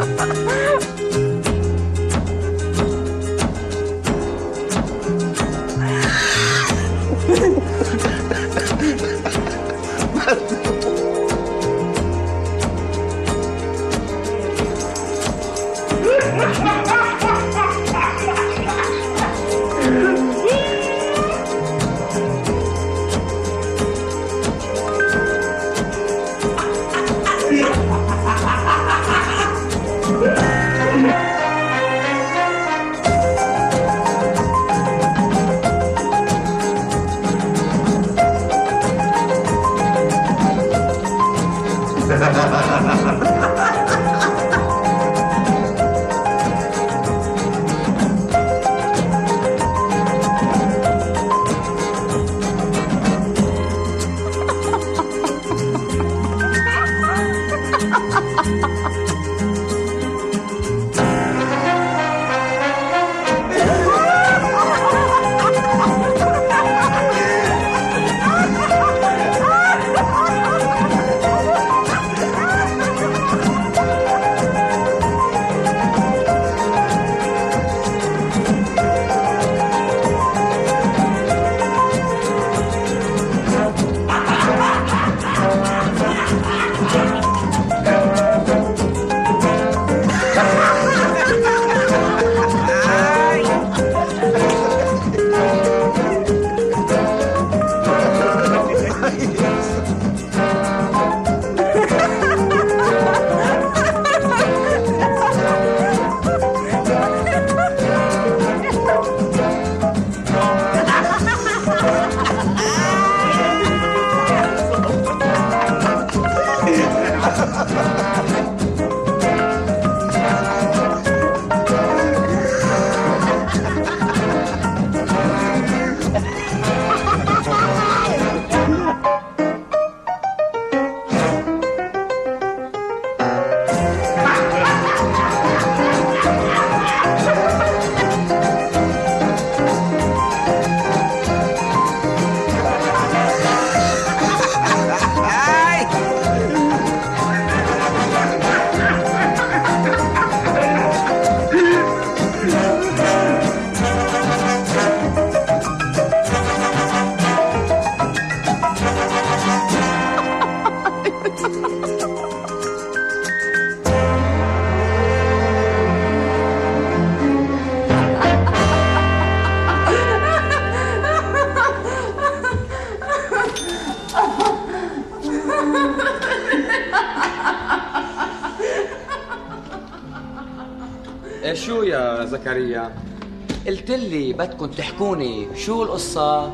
شو يا زكريا؟ قلت لي بدكم تحكوني شو القصة؟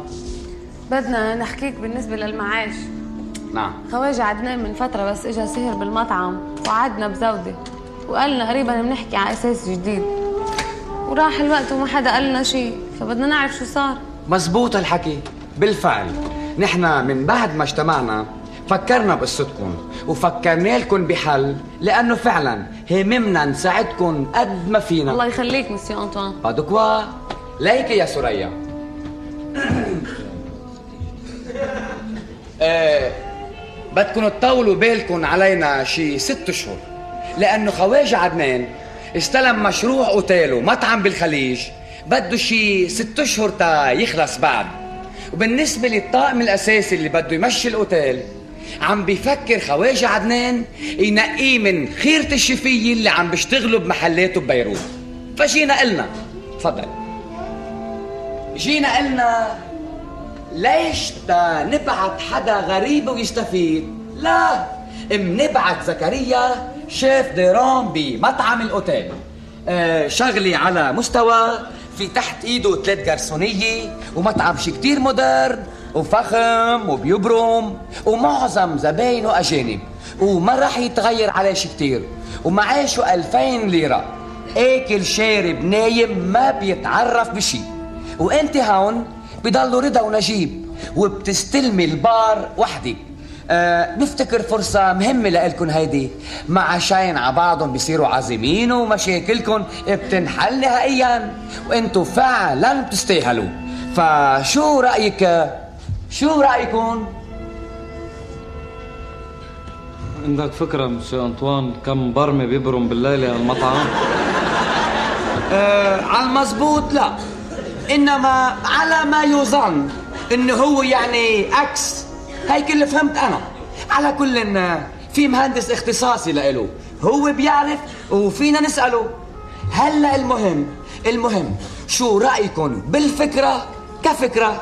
بدنا نحكيك بالنسبة للمعاش. نعم. خواجة عدنان من فترة بس اجا سهر بالمطعم وعدنا بزودة وقالنا قريبا بنحكي على أساس جديد، وراح الوقت وما حدا قالنا شيء، فبدنا نعرف شو صار. مزبوط الحكي. بالفعل نحن من بعد ما اجتمعنا فكرنا بقصتكم وفكرنا لكم بحل، لأنه فعلا هممنا نساعدكم قد ما فينا. الله يخليك مسيو أنطوان. بادوكوا ليك يا سوريا. بدكم تطولوا بالكم علينا شي 6 أشهر، لأنه خواجة عدنان استلم مشروع أوتيل ومطعم بالخليج، بده شي 6 أشهر تا يخلص بعد. وبالنسبة للطاقم الأساسي اللي بده يمشي الأوتيل، عم بيفكر خواجة عدنان ينقيه من خيرة الشفية اللي عم بيشتغلوا بمحلاته ببيروت. فجينا قلنا تفضل، جينا قلنا ليش تا نبعت حدا غريب ويستفيد؟ لا، منبعت زكريا شيف ديران بمطعم الأوتيل، شغلي على مستوى، في تحت ايده 3 جرسونية ومطعم شي كتير مودرن وفخم وبيبرم ومعظم زباينه أجانب، وما راح يتغير عليه شي كتير، ومعاشه 2000 ليرة، اكل شارب نايم ما بيتعرف بشي. وانت هون بضلوا رضا ونجيب وبتستلمي البار وحدك. نفتكر فرصة مهمة لإلكن هيدي، مع شاين عبعضهم بيصيروا عازمين ومشاكلكن بتنحل نهائيا، وانتو فعلا بتستاهلوا. فشو رأيك؟ شو رأيكم؟ عندك فكرة مسيو أنطوان كم برمة بيبرم بالليلة على المطعم؟ على المزبوط لا، إنما على ما يظن إنه هو يعني أكس، هيك اللي فهمت أنا. على كل في مهندس اختصاصي لإله، هو بيعرف وفينا نسأله. هلا المهم شو رأيكم بالفكرة كفكرة؟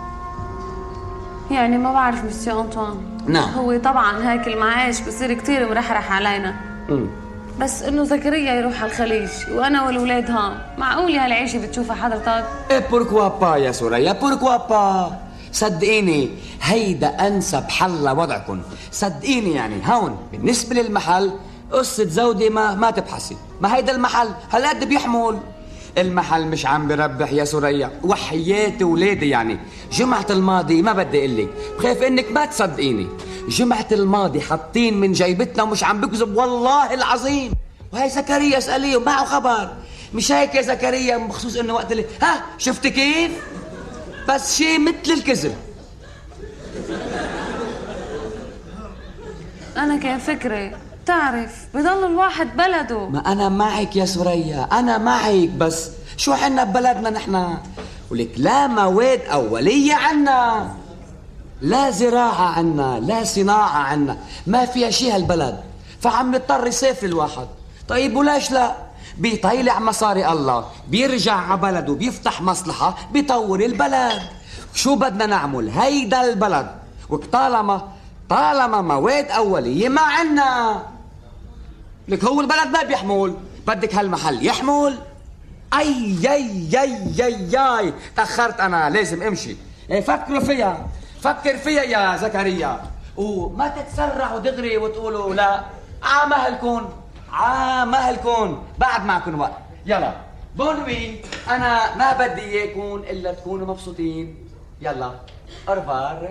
يعني ما بعرف مسيو أنطوان. نعم. هو طبعا هيك المعاش بصير كتير مرحرح علينا. بس انه زكريا يروح على الخليج وانا والولاد هون، معقول هالعيشه بتشوفها حضرتك؟ بوركوا با يا سوريا، بوركوا با. صدقيني هيدا انسب حل لوضعكم، صدقيني. يعني هون بالنسبه للمحل قصه زودي ما تبحثي، ما هيدا المحل هالقد بيحمل. المحل مش عم بربح يا سوريا، وحياتي ولادي. يعني جمعة الماضي ما بدي اقلك، بخاف انك ما تصدقيني، جمعة الماضي حاطين من جيبتنا ومش عم بكذب والله العظيم. وهي زكريا اسأليه ومعه خبر. مش هيك يا زكريا؟ بخصوص انه وقت اللي شفت كيف؟ بس شيء مثل الكذب. انا كان فكري تعرف بضل الواحد بلده. ما أنا معك يا سوريا، أنا معك، بس شو حنا ببلدنا نحنا؟ ولك لا مواد أولية عنا، لا زراعة عنا، لا صناعة عنا، ما فيها شي هالبلد. فعم يضطر يسافر الواحد. طيب وليش لا؟ بيطيلع مصاري الله، بيرجع على بلده، بيفتح مصلحة، بيطور البلد. شو بدنا نعمل؟ هيدا البلد، وطالما مواد أولية ما عنا. لك هو البلد ما بيحمل، بدك هالمحل يحمل. اي ياي ياي ياي ياي تأخرت أنا، لازم امشي. فكر فيها يا زكريا، وما تتسرعوا دغري وتقولوا لا عامهلكون بعد معكم وقت. يلا بونوي، أنا ما بدي إياكم إلا تكونوا مبسوطين. يلا أرفار.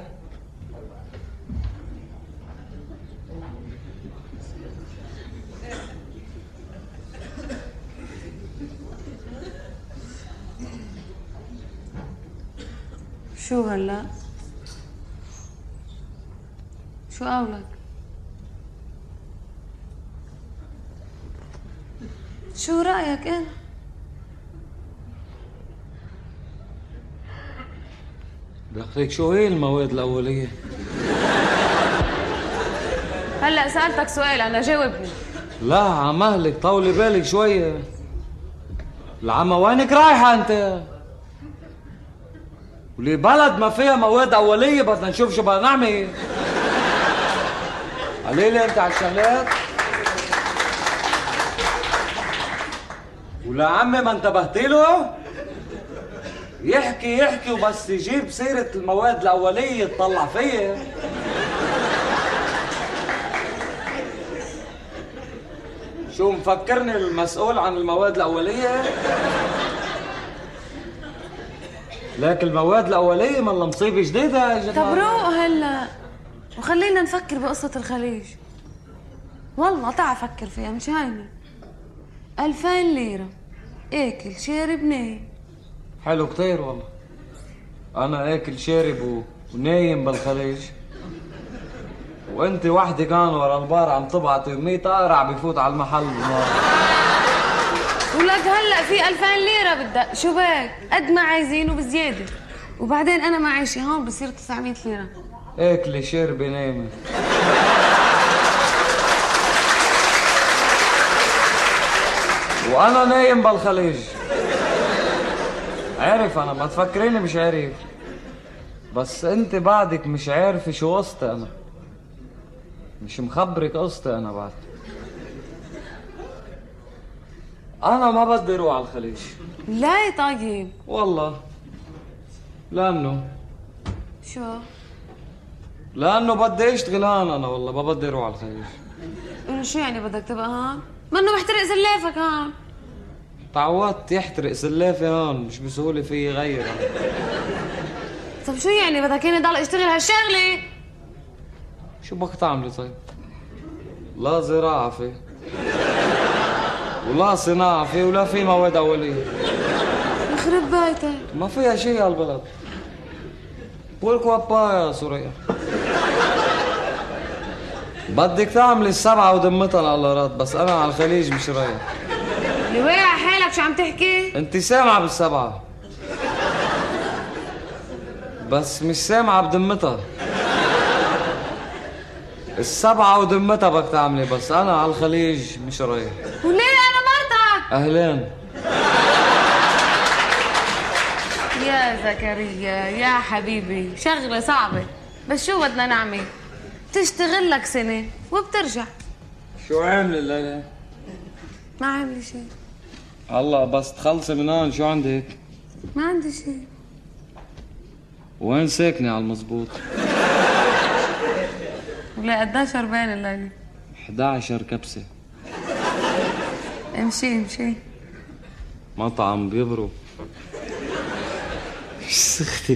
شو هلا؟ شو قولك؟ شو رأيك انت؟ دخلك شو هي المواد الأولية؟ هلا سألتك سؤال أنا جاوبني. لا عمهلك طولي بالك شوية. العمى وينك رايحة أنت؟ ولي بلد ما فيها مواد أولية بدنا نشوف شو بدنا نعمل. قليلة أنت على الشغلات. ولا عمي ما انتبهت له؟ يحكي وبس يجيب سيرة المواد الأولية تطلع فيها. شو مفكرني المسؤول عن المواد الأولية؟ لكن المواد الأولية مالها مصيبة جديدة يا جماعة. طب روق هلا وخلينا نفكر بقصة الخليج. والله تعال فكر فيها، مش هينة. 2000 ليرة اكل شارب نايم. حلو كتير والله. أنا اكل شارب ونايم بالخليج، وانت وحدك كان ورا البار عم تبعت 100 قارع بفوت على المحل بالنار. ولك هلا في 2000 ليرة بدك شو بك؟ قد ما عايزين وبزيادة. وبعدين أنا معيشي هون بصير 900 ليرة. اكلي شربي نايمة. وأنا نايم بالخليج. عارف أنا، ما تفكريني مش عارف، بس أنت بعدك مش عارفة شو قصتي. أنا مش مخبرك قصتي. أنا بعد أنا ما بدي أروح على الخليج. لا طيب والله لأنه لأنه بدي أشتغل هون. أنا والله ما بدي أروح على الخليج. إنه شو يعني بدك تبقى هون؟ ما إنه محترق سلافك هون. تعودت يحترق سلافي هون، مش بسهولة في يغير. طب شو يعني بدك هنا ضل اشتغل هالشغلة؟ شو بدك تعملي طيب؟ لا زراعة فيه، ولا صناعة فيه، ولا في مواد أولية. يخرب بيتك، ما فيها شيء هالبلد. بوركوا با يا سوريا. بدك تعملي السبعة ودمتها القلارات، بس انا على الخليج مش رايح. اللي واقع حالك شو عم تحكي؟ انت سامعة بالسبعة بس مش سامعة بدمتها. السبعة ودمتها بدك تعملي، بس انا على الخليج مش رايح. وليه انا مرتك؟ اهلين. يا زكريا يا حبيبي، شغلة صعبة بس شو بدنا نعمل؟ تشتغل لك سنة وبترجع. شو عاملة الليلة؟ ما عاملة شيء. هلا بس تخلصي من هون شو عندك؟ ما عندي شيء. وين ساكنة على المزبوط؟ ولا قديش شربان الليلة؟ 11 كبسة. امشي. مطعم بيبرو. سختك.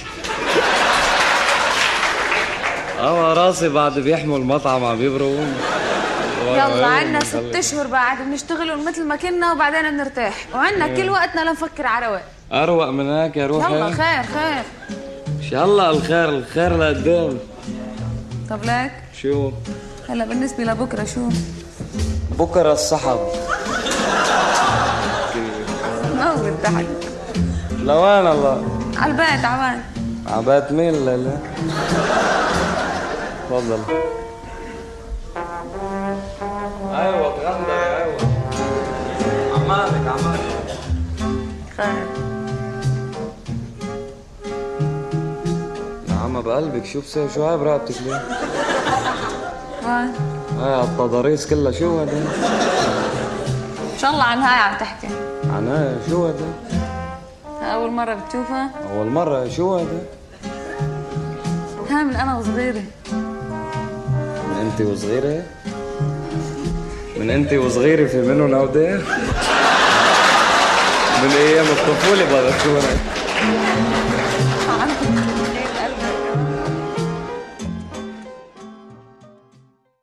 راسي بعد بيحمل مطعم عم يبرو. يلا عنا 6 اشهر بعد بنشتغلوا مثل ما كنا وبعدين بنرتاح، وعنا كل وقتنا لنفكر على رواق. اروق من هيك يا روحي. يلا خير. ان شاء الله الخير لقدام. طب لك شو؟ هلا بالنسبة لبكرة شو؟ بكره السحب. موت ضحك. لوين الله؟ على البيت عوان. عبات مين الليلة؟ تفضل. ايوه تغندر ايوه. عمالك خير. يا عم بقلبك شو بصير؟ شو هاي برقبتك ليه؟ وين؟ هاي التضاريس كلها شو هذا؟ ان شاء الله عن هاي عم تحكي. عن هاي شو هذا؟ أول مرة بتشوفها؟ أول مرة. شو هذا؟ ها من أنا وصغيرة. من أنت وصغيرة؟ من أنت وصغيرة في منهم أوديه؟ من أيام الطفولة بذكرك.